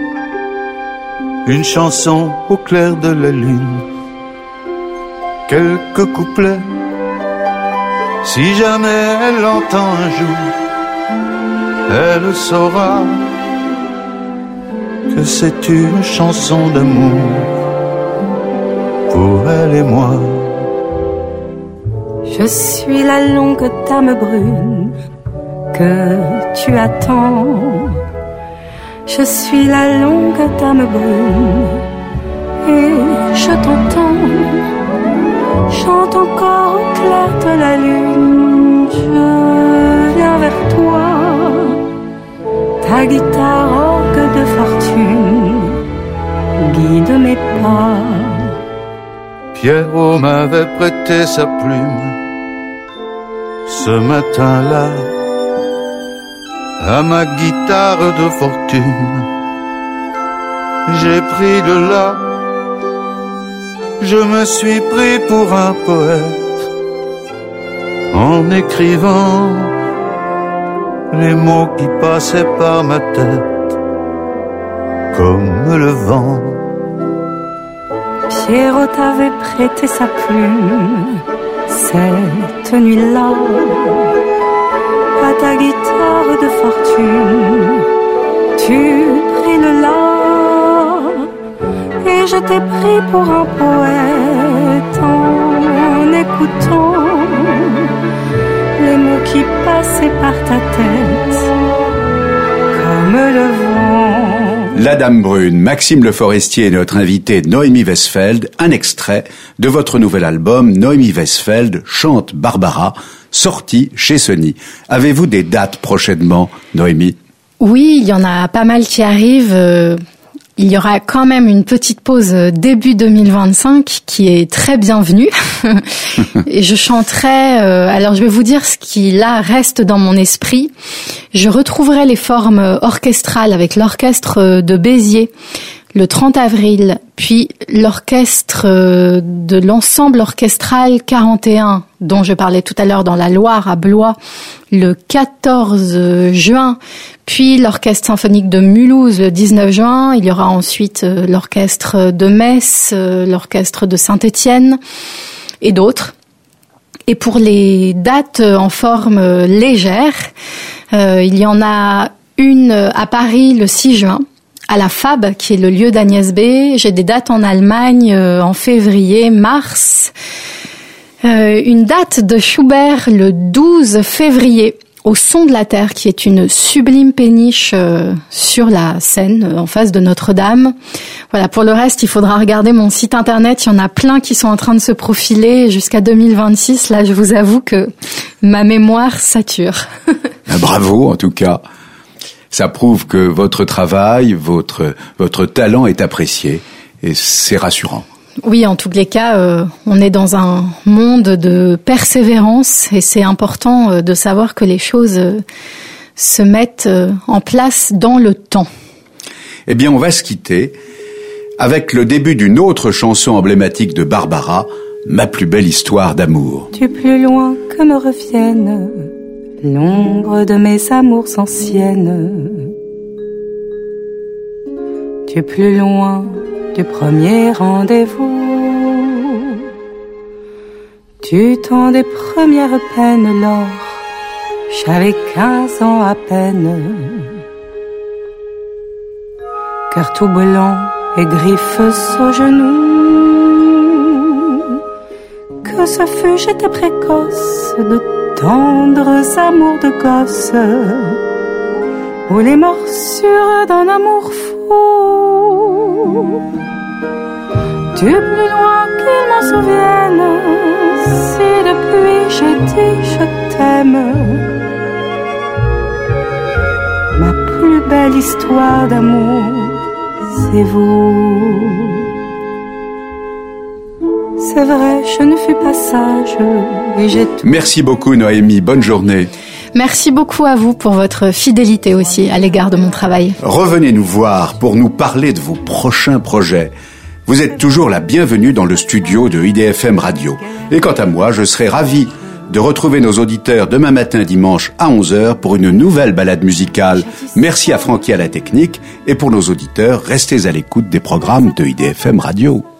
une chanson au clair de la lune. Quelques couplets, si jamais elle l'entend un jour, elle saura que c'est une chanson d'amour pour elle et moi. Je suis la longue dame brune que tu attends. Je suis la longue dame brune et je t'entends. Chante encore au clair de la lune. Je viens vers toi, ta guitare orgue de fortune guide mes pas. Pierrot m'avait prêté sa plume ce matin-là à ma guitare de fortune. J'ai pris de là, je me suis pris pour un poète en écrivant les mots qui passaient par ma tête comme le vent. Pierrot t'avait prêté sa plume cette nuit-là à ta guitare de fortune. Tu pris le la et je t'ai pris pour un poète en écoutant les mots qui passaient par ta tête comme le vent. La Dame Brune, Maxime Le Forestier et notre invité Noémie Westfeld, un extrait de votre nouvel album Noémie Westfeld chante Barbara, sorti chez Sony. Avez-vous des dates prochainement, Noémie ? Oui, il y en a pas mal qui arrivent. Il y aura quand même une petite pause début 2025 qui est très bienvenue. Et je chanterai, alors je vais vous dire ce qui là reste dans mon esprit. Je retrouverai les formes orchestrales avec l'orchestre de Béziers le 30 avril, puis l'orchestre de l'ensemble orchestral 41 dont je parlais tout à l'heure dans la Loire à Blois le 14 juin, puis l'orchestre symphonique de Mulhouse le 19 juin, il y aura ensuite l'orchestre de Metz, l'orchestre de Saint-Étienne et d'autres. Et pour les dates en forme légère, il y en a une à Paris le 6 juin, à la FAB, qui est le lieu d'Agnès B. J'ai des dates en Allemagne en février, mars. Une date de Schubert le 12 février au Son de la Terre, qui est une sublime péniche sur la Seine, en face de Notre-Dame. Voilà, pour le reste, il faudra regarder mon site internet. Il y en a plein qui sont en train de se profiler jusqu'à 2026. Là, je vous avoue que ma mémoire sature. Bravo, en tout cas. Ça prouve que votre travail, votre talent est apprécié et c'est rassurant. Oui, en tous les cas, on est dans un monde de persévérance et c'est important de savoir que les choses se mettent en place dans le temps. Eh bien, on va se quitter avec le début d'une autre chanson emblématique de Barbara, Ma plus belle histoire d'amour. Du plus loin que me revienne l'ombre de mes amours anciennes, du plus loin du premier rendez-vous, du temps des premières peines, lors j'avais 15 ans à peine, cœur tout blanc et griffes aux genoux, que ce fut, j'étais précoce de tendres amours de gosse, ou les morsures d'un amour fou. Du plus loin qu'ils m'en souviennent, si depuis j'ai dit je t'aime, ma plus belle histoire d'amour, c'est vous. C'est vrai, je ne fus pas sage et j'ai tout... Merci beaucoup Noémie, bonne journée. Merci beaucoup à vous pour votre fidélité aussi à l'égard de mon travail. Revenez nous voir pour nous parler de vos prochains projets. Vous êtes toujours la bienvenue dans le studio de IDFM Radio. Et quant à moi, je serai ravi de retrouver nos auditeurs demain matin dimanche à 11h pour une nouvelle balade musicale. Merci à Francky à la technique et pour nos auditeurs, restez à l'écoute des programmes de IDFM Radio.